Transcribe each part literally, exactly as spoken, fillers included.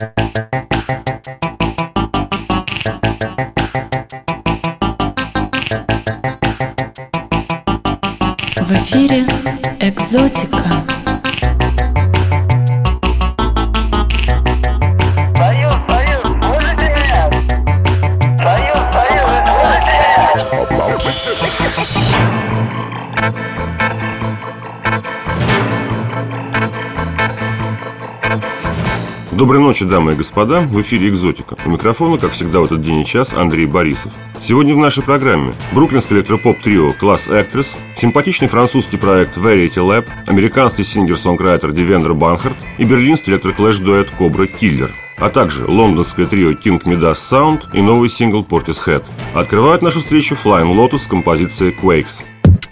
В эфире «Экзотика». Союз, Союз, слышите меня? Союз, Союз, слышите меня? Доброй ночи, дамы и господа, в эфире «Экзотика». У микрофона, как всегда в этот день и час, Андрей Борисов. Сегодня в нашей программе бруклинское электропоп-трио Class Actress, симпатичный французский проект Variety Lab, американский сингер-сонграйтер Девендра Банхарт и берлинский электроклэш-дуэт Cobra Killer, а также лондонское трио King Midas Sound и новый сингл Portishead. Открывают нашу встречу Flying Lotus с композицией Quakes.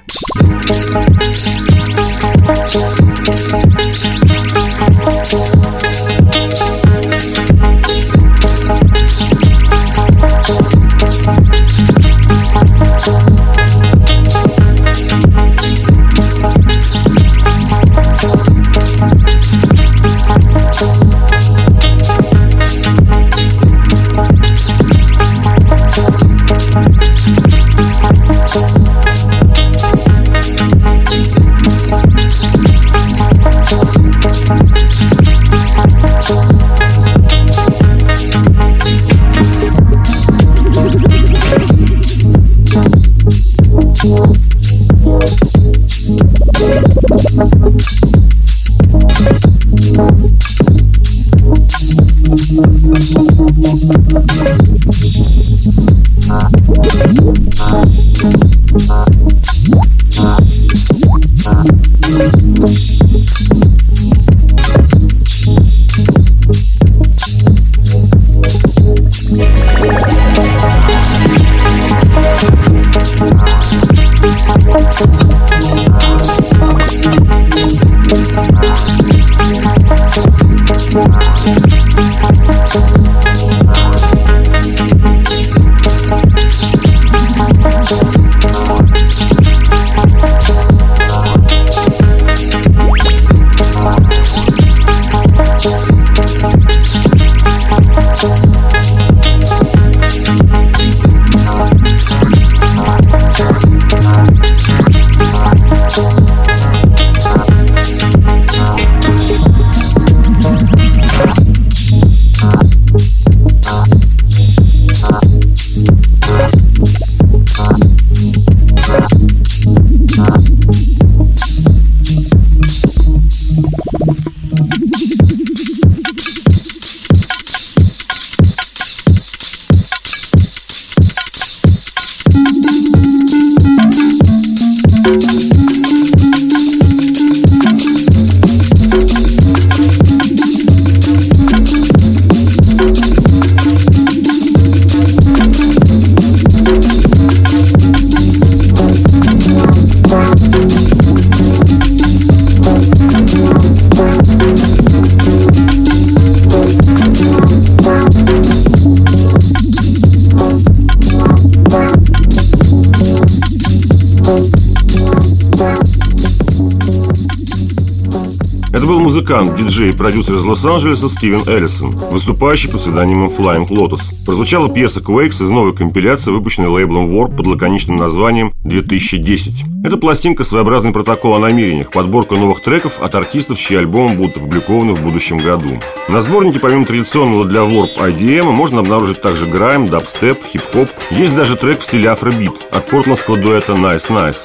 Музыкант, диджей и продюсер из Лос-Анджелеса Стивен Эллисон, выступающий под псевдонимом Flying Lotus. Прозвучала пьеса Quakes из новой компиляции, выпущенной лейблом Warp под лаконичным названием две тысячи десять. Эта пластинка – своеобразный протокол о намерениях, подборка новых треков от артистов, чьи альбомы будут опубликованы в будущем году. На сборнике, помимо традиционного для Warp ай ди эм, можно обнаружить также грайм, дабстеп, хип-хоп. Есть даже трек в стиле афробит от портландского дуэта Nice Nice.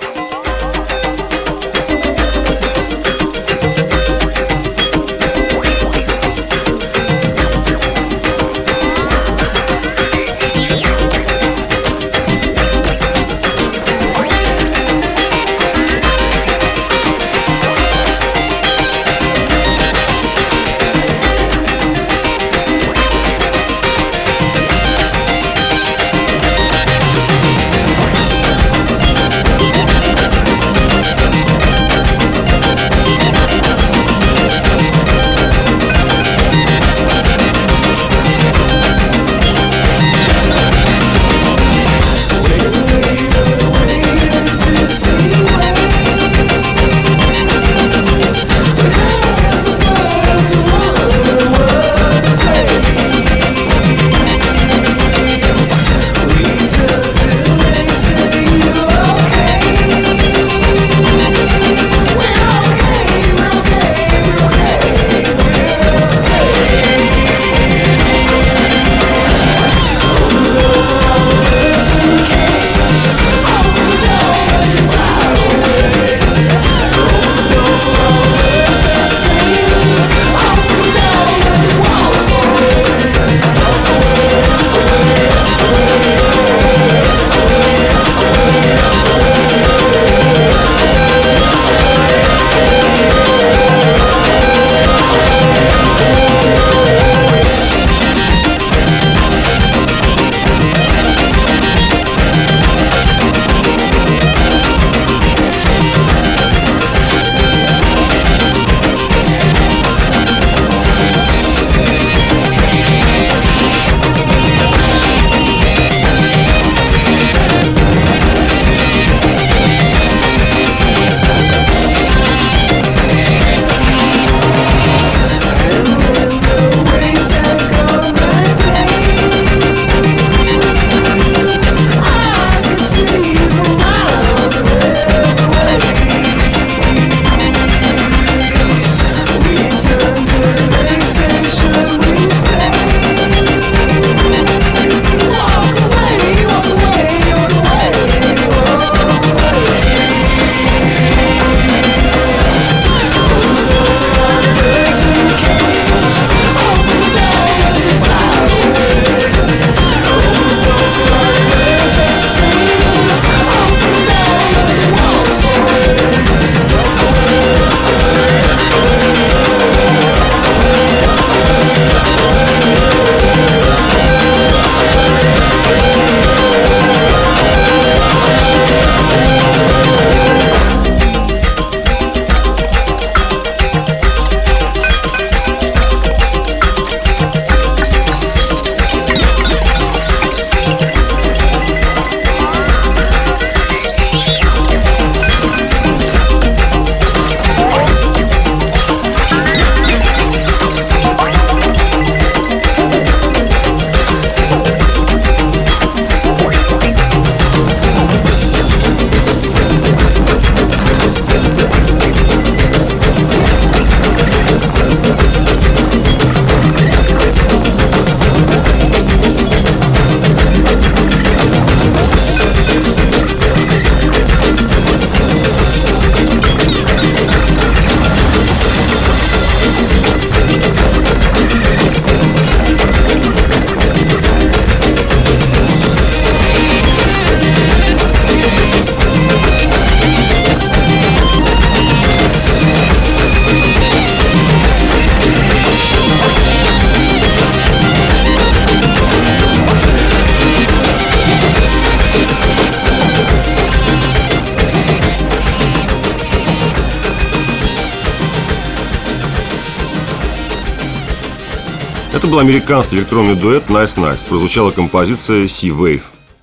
был американский электронный дуэт Nice Nice. Прозвучала композиция Sea Wave.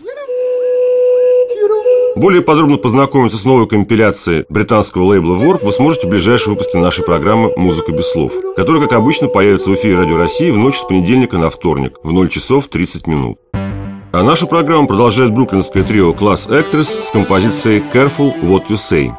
Более подробно познакомиться с новой компиляцией британского лейбла Warp вы сможете в ближайшем выпуске нашей программы «Музыка без слов», которая, как обычно, появится в эфире Радио России в ночь с понедельника на вторник в ноль часов тридцать минут. А наша программа продолжает бруклинское трио Class Actors с композицией Careful What You Say.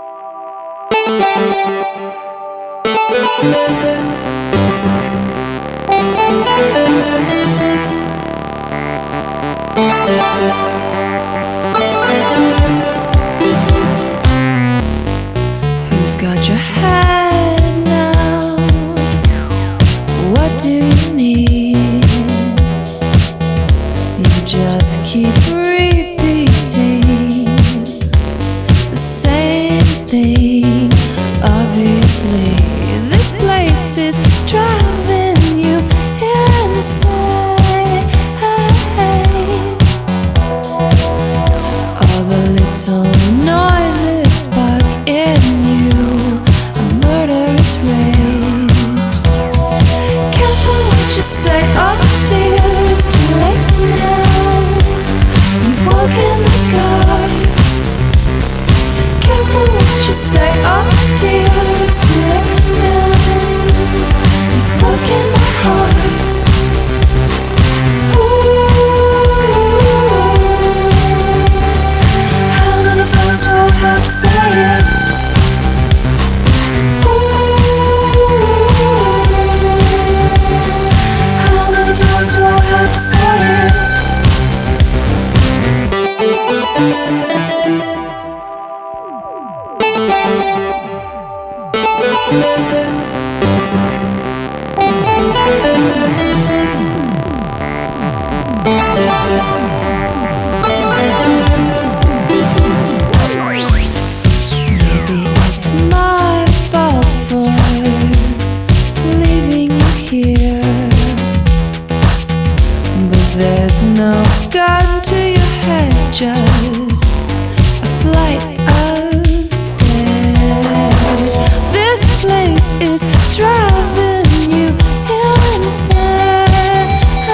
Who's got your head now? What do you need? You just keep repeating the same thing. Obviously, this place is driving you insane. All the little noises spark in you a murderous rage. Careful what you say, oh dear, it's too late now. You've woken the gods. Careful what you say, oh dear, it's too late now. You've broken my heart. How many times do I have to say it? How many times do I have to say it? Maybe it's my fault for leaving you here, but there's no gun to your head, just a flight of stairs. This place is driving you insane.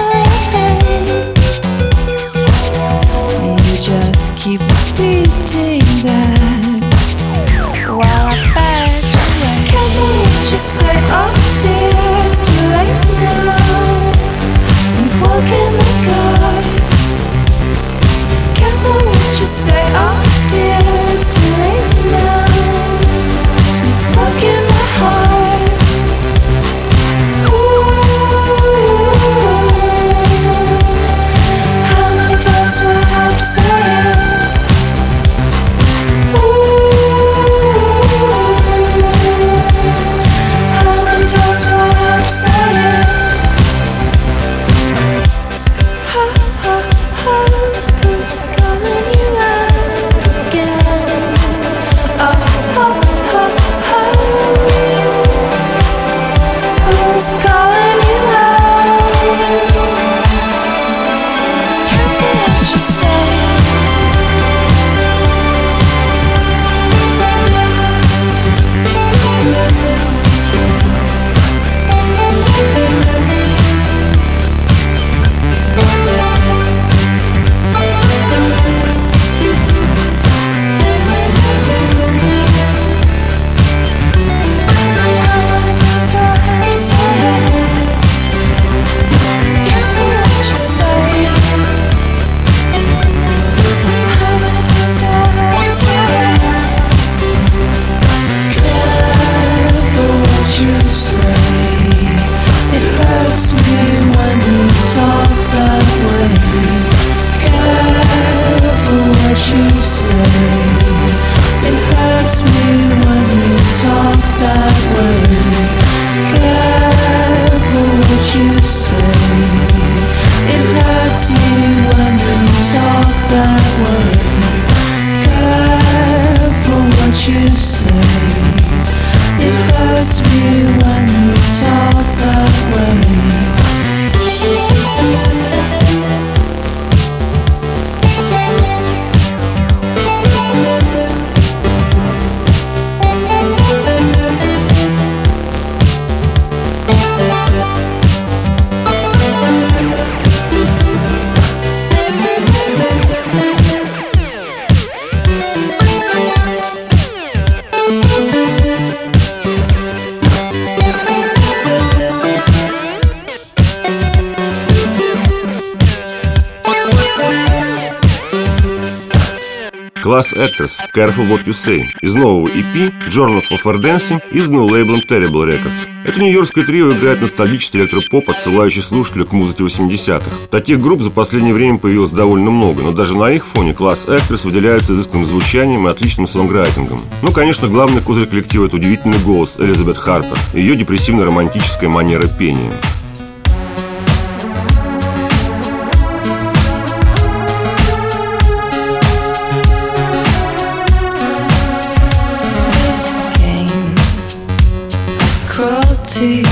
You just keep repeating that while I back away. Careful what you say, oh dear, it's too late now. You've woken the gods. Careful Class Actors, Careful What You Say из нового и пи Journal of Fair Dancing, изданного лейблом Terrible Records. Это нью-йоркское трио играет ностальгический электропоп, отсылающий слушателя к музыке восьмидесятых. Таких групп за последнее время появилось довольно много, но даже на их фоне Class Actors выделяется изысканным звучанием и отличным сонграйтингом. Ну, конечно, главный козырь коллектива – это удивительный голос Элизабет Харпер и ее депрессивно-романтическая манера пения. Cruelty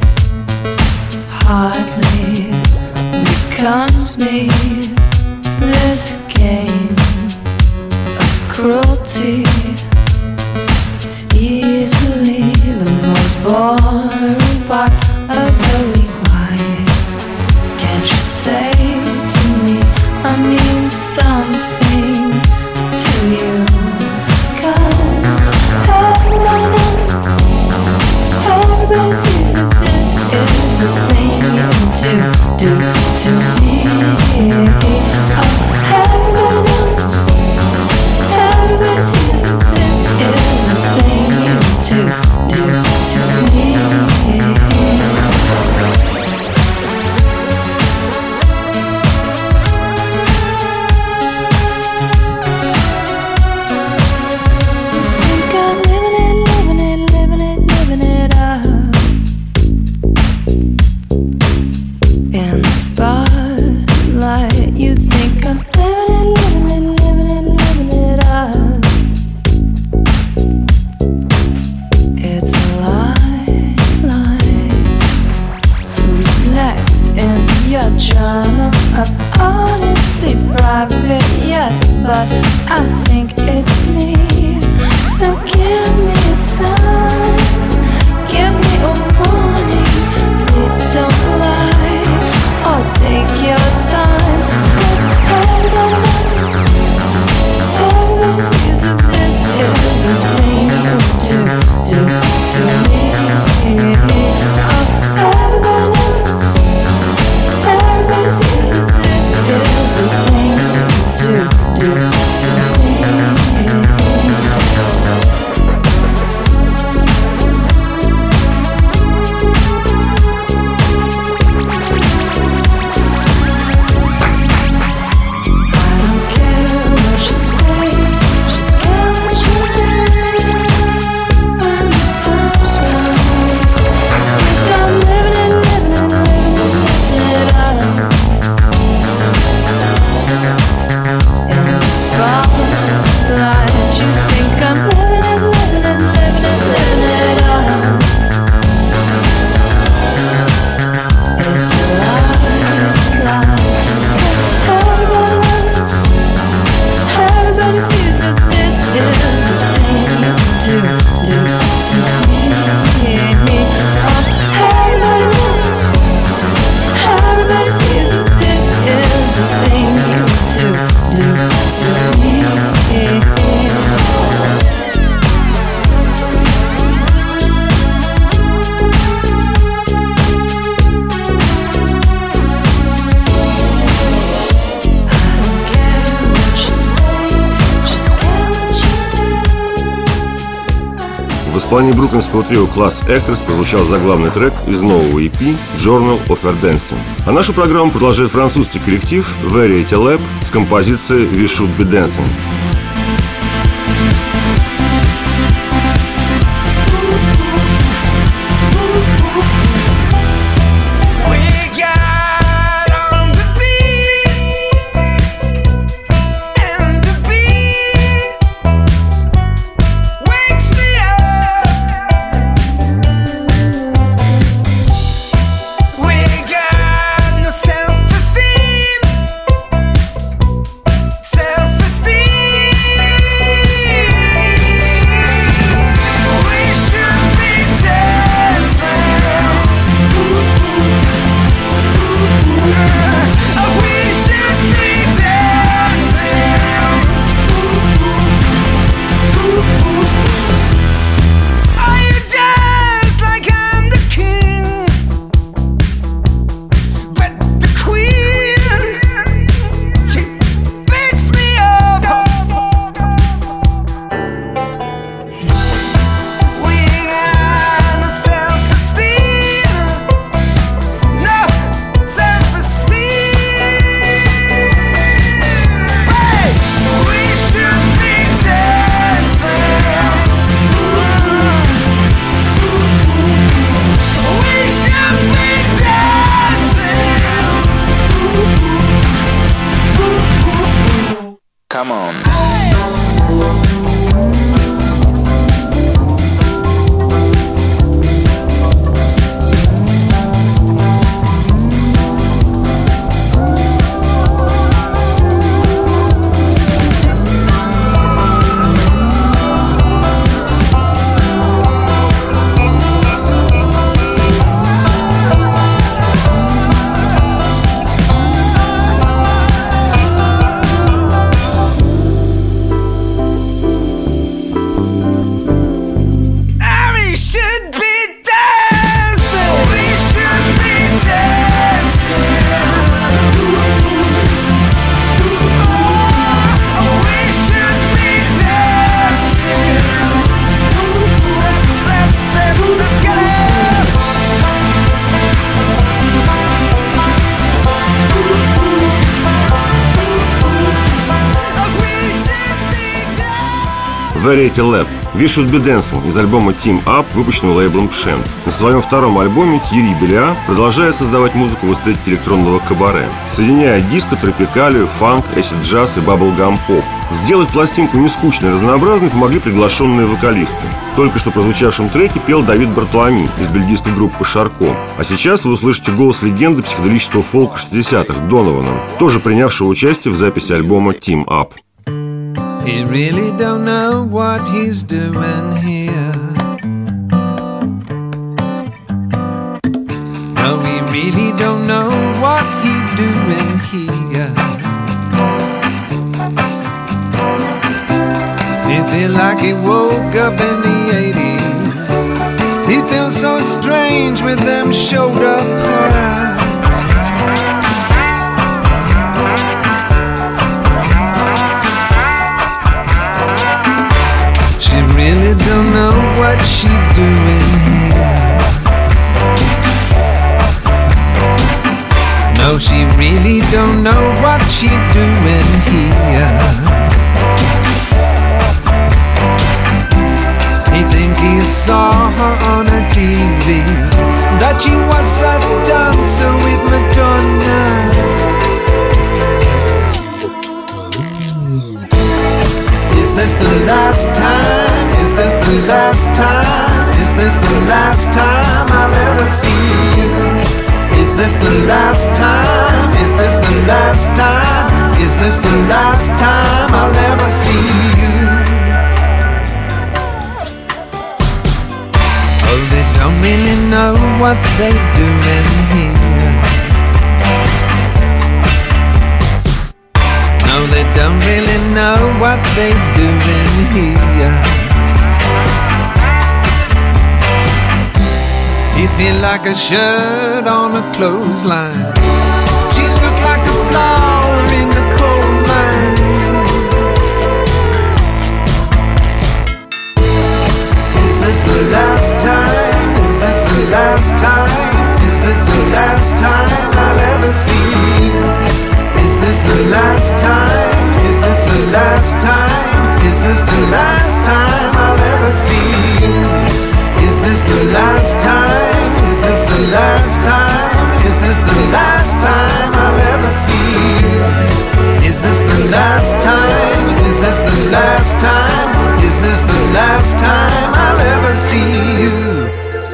hardly becomes me. This game of cruelty is easily the most boring part of the week. Why can't you say to me I mean something to you? 'Cause everyone Everybody sees that this is the thing you do, do to me. Oh, everybody knows. Everybody sees that this is the thing you do, do to me. Think I'm living it, living it, living it, living it up. In the spotlight, you think I'm living it, living it, living it, living it up. It's a lie, lie. Who's next in your journal of honesty? Private, yes, but I think it's me. So give me a sign, give me a warning. Please don't lie or take your time. 'Cause everybody knows, everybody sees that this is the thing you do, do to me. Oh, everybody knows, everybody sees that this is the thing you do, do to me. В исполнении бруклинского трио Class Actors прозвучал заглавный трек из нового и пи Journal of Fair Dancing. А нашу программу продолжает французский коллектив Variety Lab с композицией We Should Be Dancing. Self-esteem Variety Lab, We Should Be Dancing из альбома Team Up, выпущенного лейблом Pshent. На своем втором альбоме Тьерри Белиа продолжает создавать музыку в эстетике электронного кабаре, соединяя диско, тропикалию, фанк, эсид-джаз и баблгам-поп. Сделать пластинку нескучной и разнообразной помогли приглашенные вокалисты. Только что прозвучавшем треке пел Давид Бартоломи из бельгийской группы Шарко. А сейчас вы услышите голос легенды психоделического фолка шестидесятых Донована, тоже принявшего участие в записи альбома Team Up. He really don't know what he's doing here. No, he really don't know what he's doing here. He feel like he woke up in the eighties. He feels so strange with them shoulder pads. She really don't know what she doing here. No, she really don't know what she doing here. He think he saw her on a T V, that she was a dancer with Madonna. Is this the last time? Is this the last time? Is this the last time I'll ever see you? Is this the last time? Is this the last time? Is this the last time I'll ever see you? Oh, they don't really know what they're doing here. No, they don't really know what they're doing here. You feel like a shirt on a clothesline. She looked like a flower in the coal mine. Is this the last time? Is this the last time? Is this the last time I'll ever see you? Is this the last time? Is this the last time? Is this the last time I'll ever see you? Is this the last time? Is this the last time? Is this the last time I'll ever see you? Is this the last time? Is this the last time? Is this the last time I'll ever see you?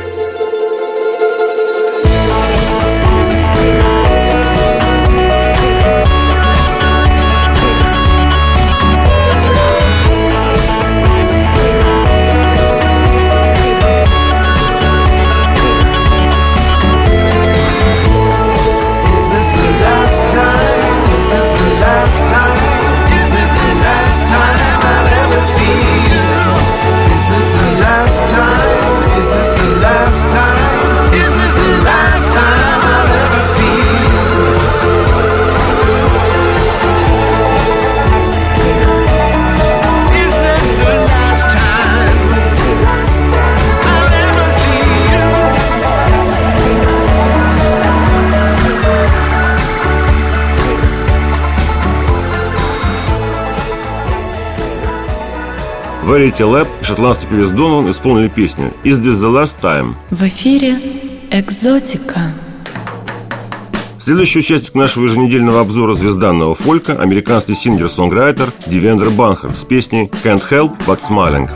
Variety Lab и шотландский певец Донован исполнили песню «Is this the last time?». В эфире «Экзотика». Следующий участник нашего еженедельного обзора звезданного фолька – американский сингер-сонграйтер Девендра Банхард с песней «Can't Help But Smiling».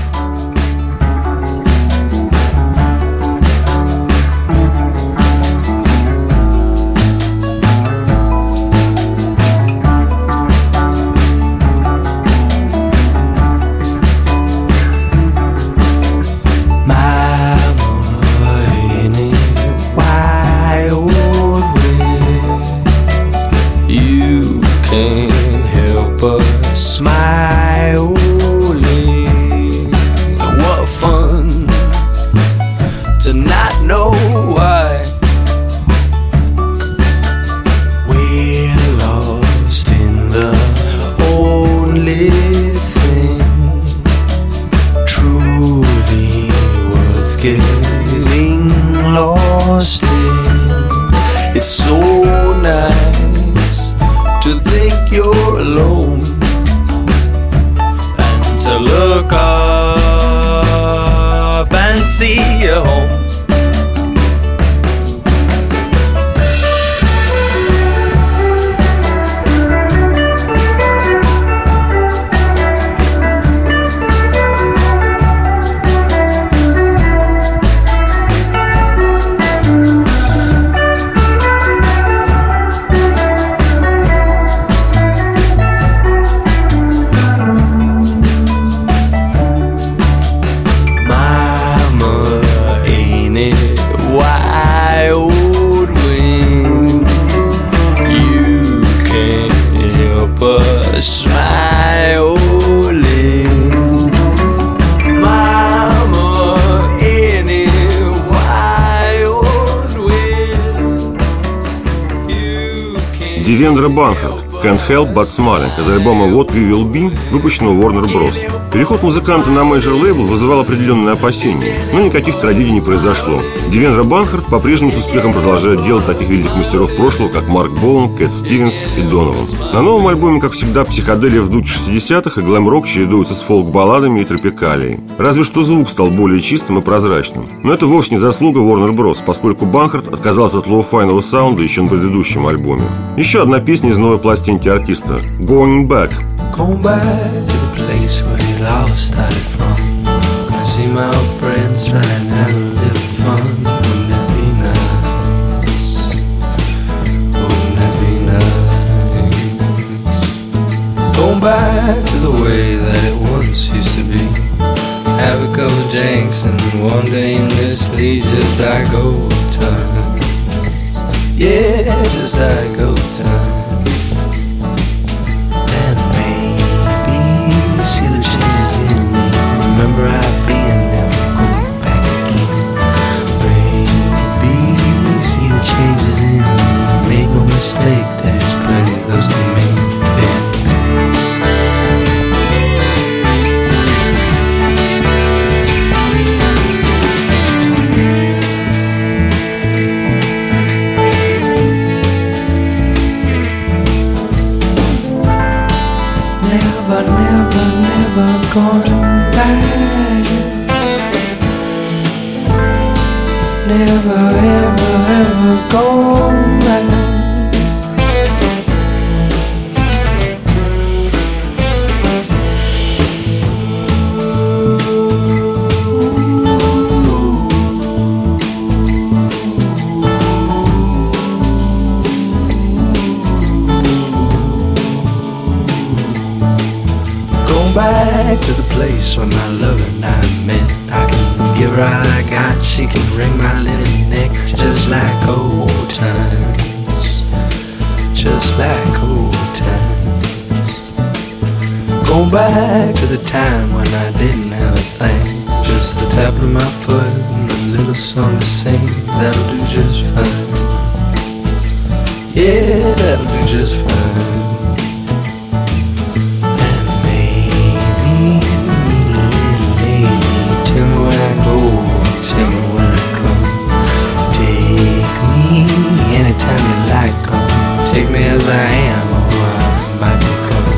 It's so nice to think you're alone and to look up and see you home. Девендра Банхарт «Can't Help But Smiling» из альбома «What We Will Be», выпущенного Warner Bros. Переход музыканта на мейджор-лейбл вызывал определенные опасения, но никаких трагедий не произошло. Девендра Банхарт по-прежнему с успехом продолжает делать таких великих мастеров прошлого, как Марк Боун, Кэт Стивенс и Донован. На новом альбоме, как всегда, психоделия в духе шестидесятых и глэм-рок чередуются с фолк-балладами и тропикалией. Разве что звук стал более чистым и прозрачным. Но это вовсе не заслуга Warner Bros., поскольку Банхарт отказался от лоу-файного саунда еще на предыдущем альбоме. Еще одна песня из новой пластинки артиста «Going Back». Going back to the place where it all started from. I see my old friends trying to have a little fun. Wouldn't that be nice? Wouldn't that be nice? Going back to the way that it once used to be. Have a couple of drinks and one day in this lead, just like old times. Yeah, just like old times. See the changes in me. Remember I've been, never go back again. Baby, see the changes in me. Make no mistake, there's plenty close to me. Yeah. Never, never, never going back. Never, ever, ever going back. Back to the place where my love and I met. I can give her all I got, she can wring my little neck. Just like old times, just like old times. Go back to the time when I didn't have a thing, just the tap of my foot and a little song to sing. That'll do just fine. Yeah, that'll do just fine. Anytime you like, come take me as I am, or I might become.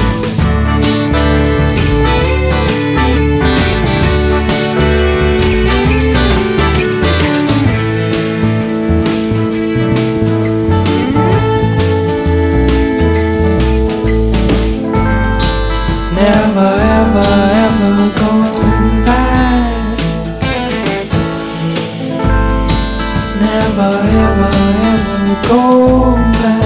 Never, ever, ever going back. Never, ever, ever go back.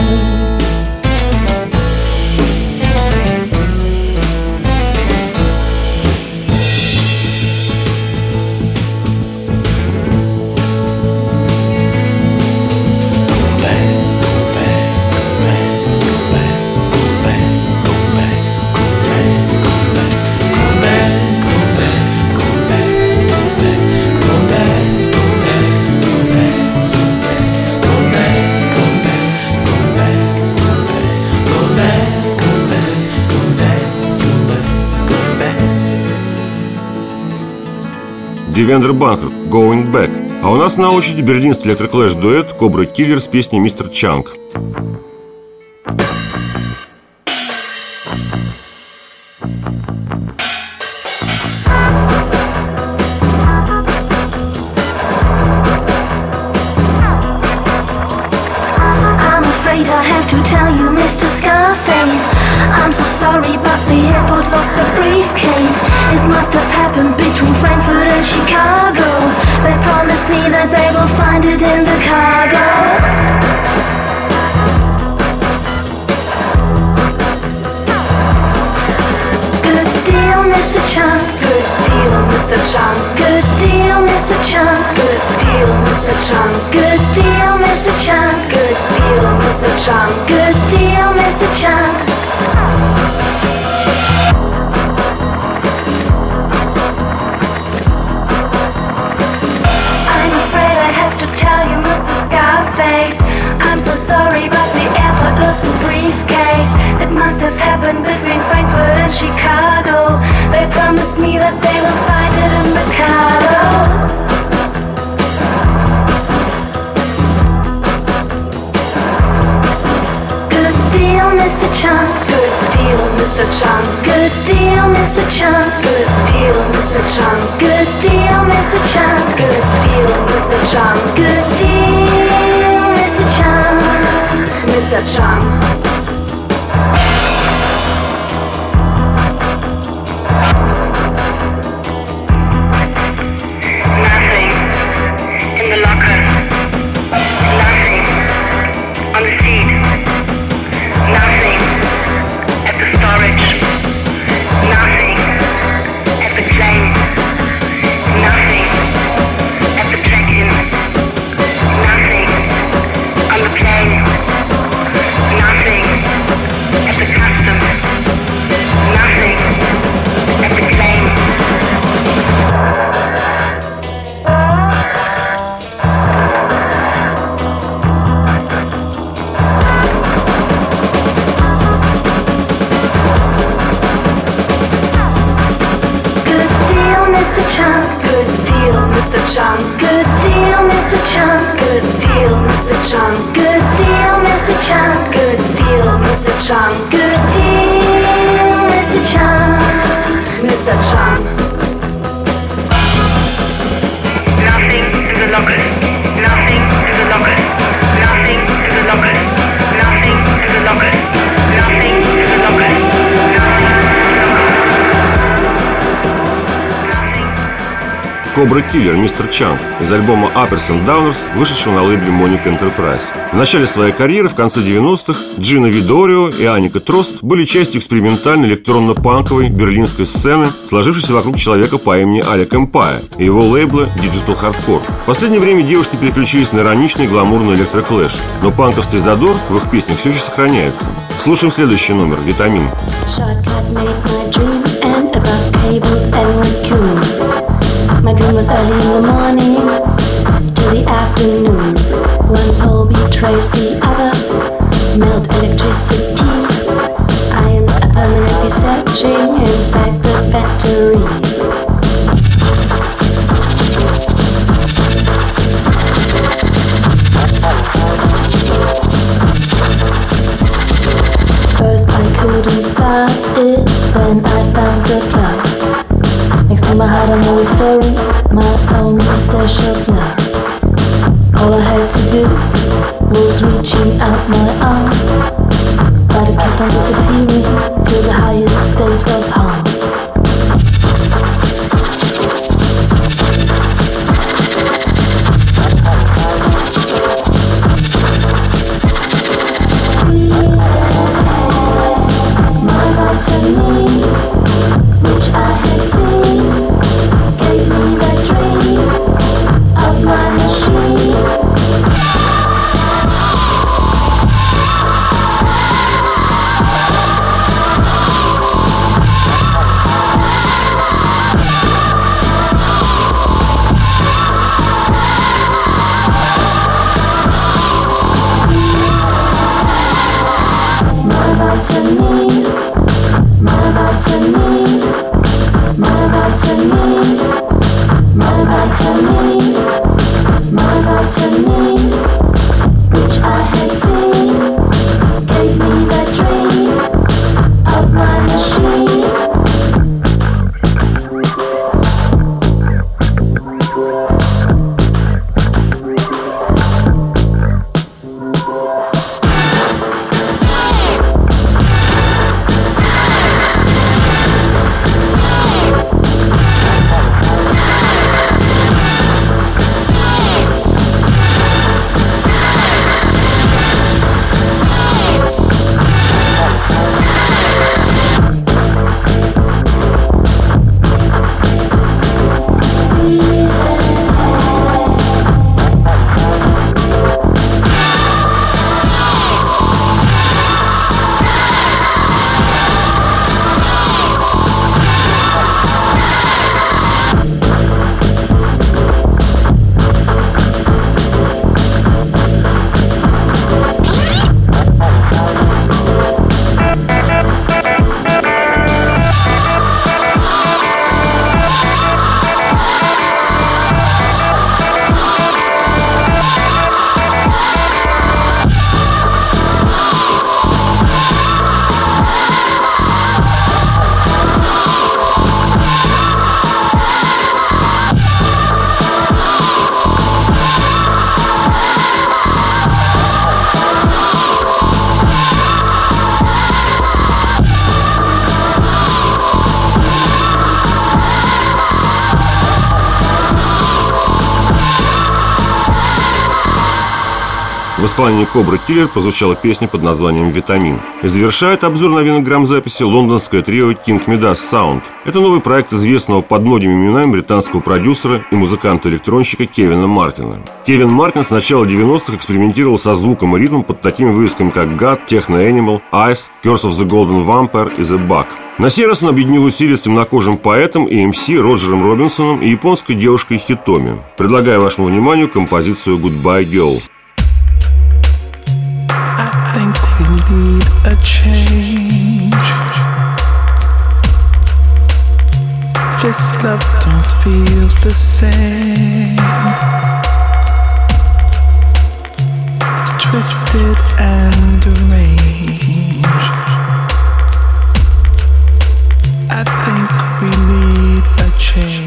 Девендра Банхарт «Going Back». А у нас на очереди берлинский электроклэш-дуэт Cobra Killer с песней «Мистер Чанг». I'm so sorry, but the airport lost a briefcase. It must have happened between Frankfurt and Chicago. They promised me that they will find it in the cargo. Good deal, Mister Chung. Good deal, Mister Chung. Good deal, Mister Chung. Good deal, Mister Chung. Good deal, Mister Chung. Good deal, Mister Chung. Good deal, Mister Chung. I'm afraid I have to tell you, Mister Scarface, I'm so sorry, but the airport lost a briefcase. It must have happened between Frankfurt and Chicago. They promised me that they will find it in the cargo. Good deal, Mister Chung. Good deal, Mister Chung. Good deal, Mister Chung. Good deal, Mister Chung. Good deal, Mister Chung. Good deal, Mister Chung. Good deal, Mister Chung. Mister Chung. Nothing in the locker. Nothing on the seat. Nothing at the storage. Nothing at the plane. Nothing at the check-in. Nothing on the plane. Nothing at the customs. Nothing at the plane. Good deal, Mister Chung. Good deal, Mister Chung. Good deal, Mister Chung. Good deal, Mister Chung. Good deal, Mister Chung. Good deal, Mister Chung. Good deal, Mister Chung. Mister Chung. Nothing in the locker. Nothing in the locker. Nothing in the locker. Nothing in the locker. Nothing in the locker. Cobra Killer, Мистер Чанг из альбома Uppers and Downers, вышедшего на лейбле Monica Enterprise. В начале своей карьеры, в конце девяностых, Джина Видорио и Аника Трост были частью экспериментальной электронно-панковой берлинской сцены, сложившейся вокруг человека по имени Алек Эмпайр и его лейбла Digital Hardcore. В последнее время девушки переключились на ироничный гламурный электроклэш, но панковский задор в их песнях все еще сохраняется. Слушаем следующий номер «Витамин». Shortcut made my dream and about cables and raccoon. My dream was early in the morning to the afternoon. One pole betrays the other, melt electricity. Ions are permanently searching inside the battery. First I couldn't start it, then I found the plug. Next to my heart I'm always storing my only stash of love. All I had to do was reaching out my arm, but it kept on disappearing to the highest state of harm. My vitamin, which I had seen, gave me that dream of my machine. My vitamin, my vitamin, my vitamin, my vitamin, my vitamin, which I had seen, gave me that dream of my machine. В исполнении Cobra Killer прозвучала песня под названием «Витамин». И завершает обзор новинок грамзаписи лондонское трио King Midas Sound. Это новый проект известного под многими именами британского продюсера и музыканта-электронщика Кевина Мартина. Кевин Мартин с начала девяностых экспериментировал со звуком и ритмом под такими вывесками, как God, Techno Animal, Ice, Curse of the Golden Vampire и The Bug. На сей раз он объединил усилия с темнокожим поэтом и эм си Роджером Робинсоном и японской девушкой Хитоми. Предлагаю вашему вниманию композицию «Goodbye Girl». I think we need a change. This love don't feel the same. Twisted and deranged. I think we need a change.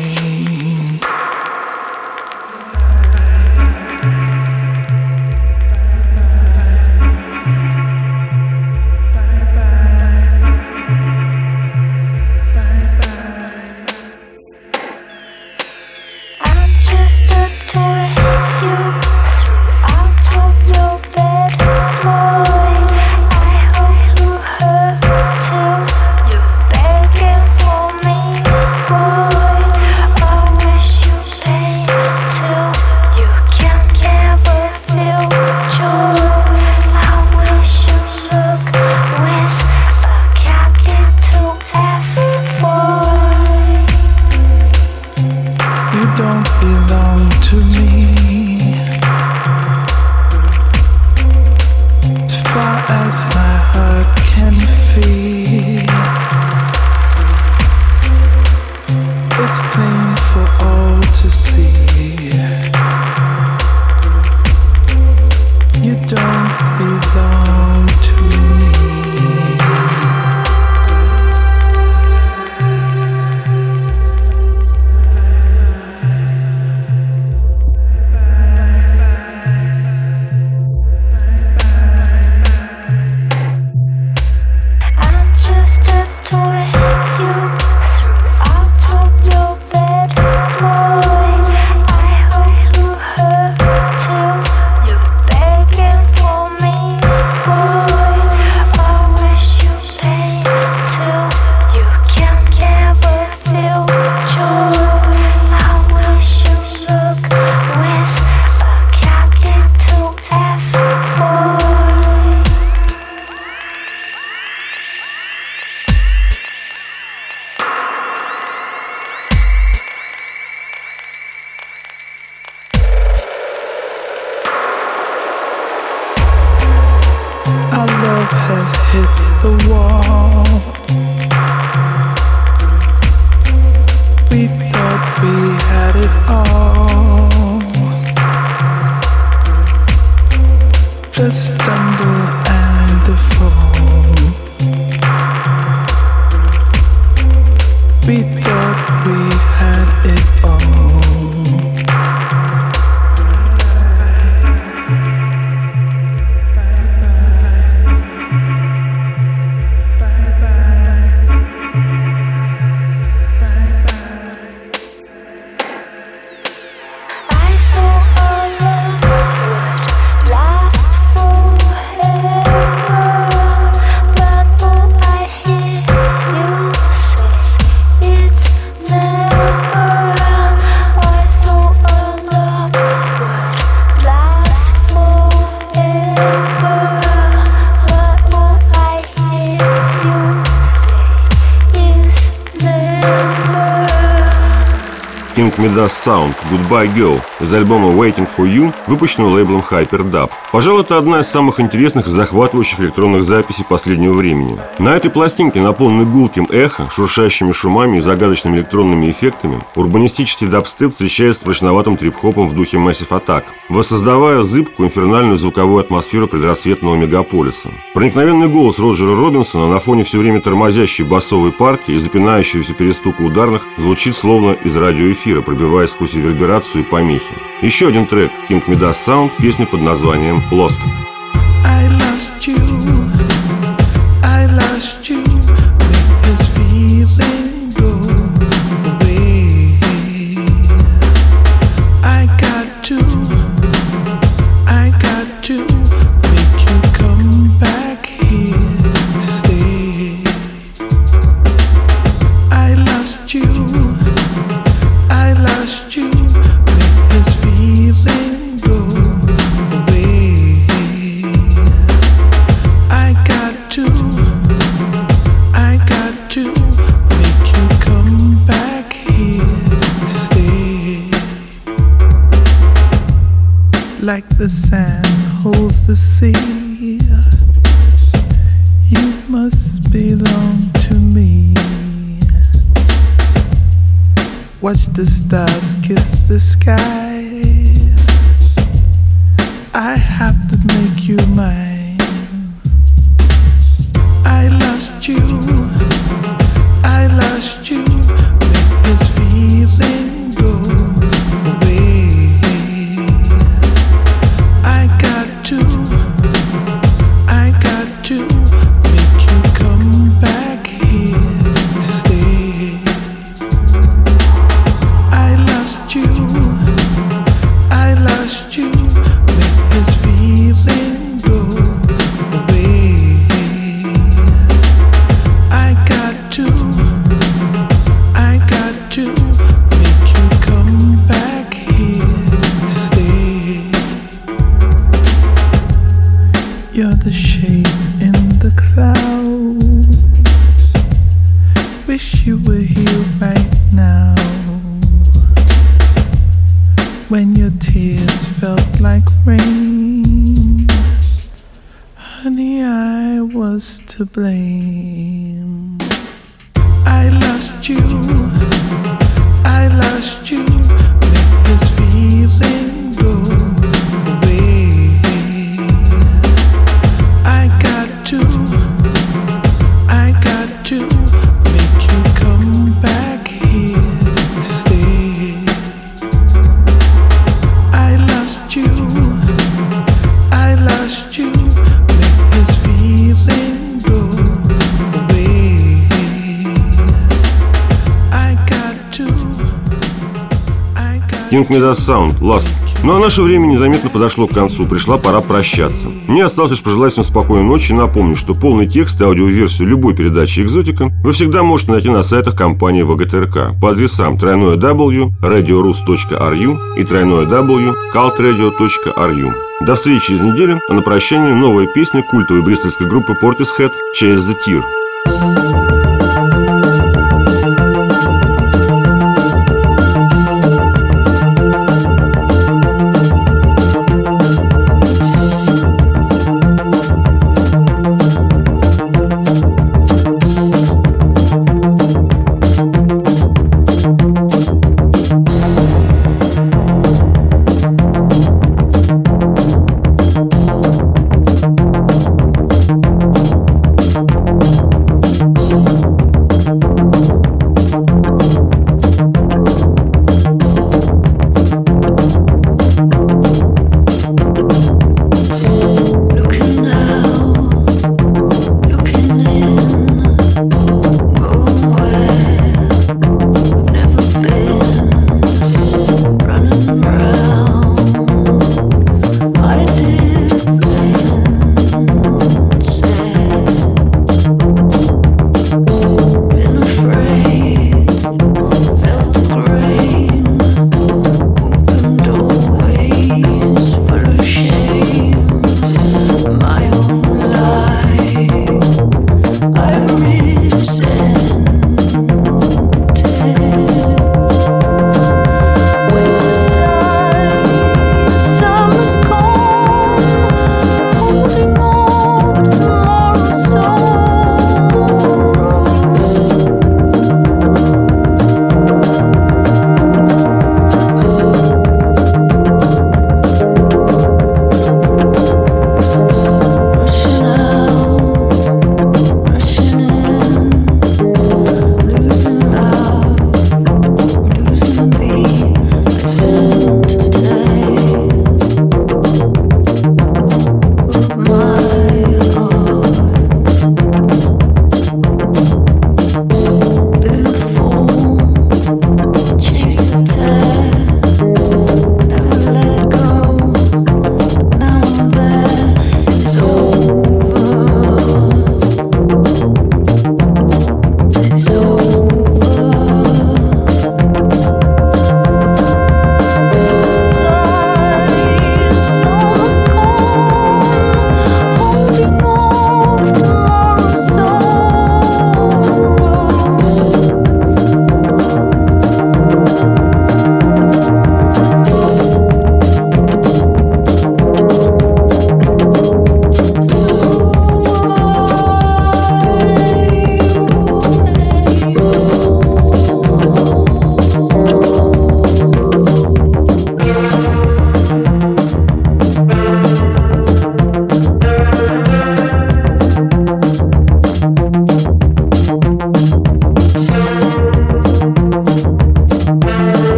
King Midas Sound «Goodbye Girl» из альбома «Waiting for You», выпущенного лейблом Hyperdub. Пожалуй, это одна из самых интересных и захватывающих электронных записей последнего времени. На этой пластинке, наполненной гулким эхо, шуршащими шумами и загадочными электронными эффектами, урбанистический дабстеп встречается с прочноватым трип-хопом в духе Massive Attack, воссоздавая зыбкую инфернальную звуковую атмосферу предрассветного мегаполиса. Проникновенный голос Роджера Робинсона на фоне все время тормозящей басовой парки и запинающегося перестука ударных звучит словно из радиоэфира, пробиваясь сквозь реверберацию и помехи. Еще один трек King Midas Sound, песня под названием «Lost». I lost you, I lost you, make this feeling go away. I got to, I got to the sand holds the sea. You must belong to me. Watch the stars kiss the sky. I have to make you mine. I lost you, I lost you. Make this feeling go away. I got to, I got to make you come back here to stay. I lost you, I lost you. Make this feeling go away. I got to, I got to make you come back here to stay. You're the shape in the cloud. Wish you were here right now. When your tears felt like rain, honey, I was to blame. I lost you, I lost you. Make this feeling go away. I got to, I got to make you come back here to stay. I lost you, I lost you. Make this feeling go away. I got to, I got King Midas Sound, Last. Ну а наше время незаметно подошло к концу, пришла пора прощаться. Мне осталось лишь пожелать всем спокойной ночи и напомнить, что полный текст и аудиоверсию любой передачи «Экзотика» вы всегда можете найти на сайтах компании ВГТРК по адресам тройной дабл ю точка радиорус точка ар ю и тройной дабл ю точка калт-радио точка ар ю. До встречи через неделю, а на прощание новая песня культовой бристольской группы Portishead «Chase the Tear».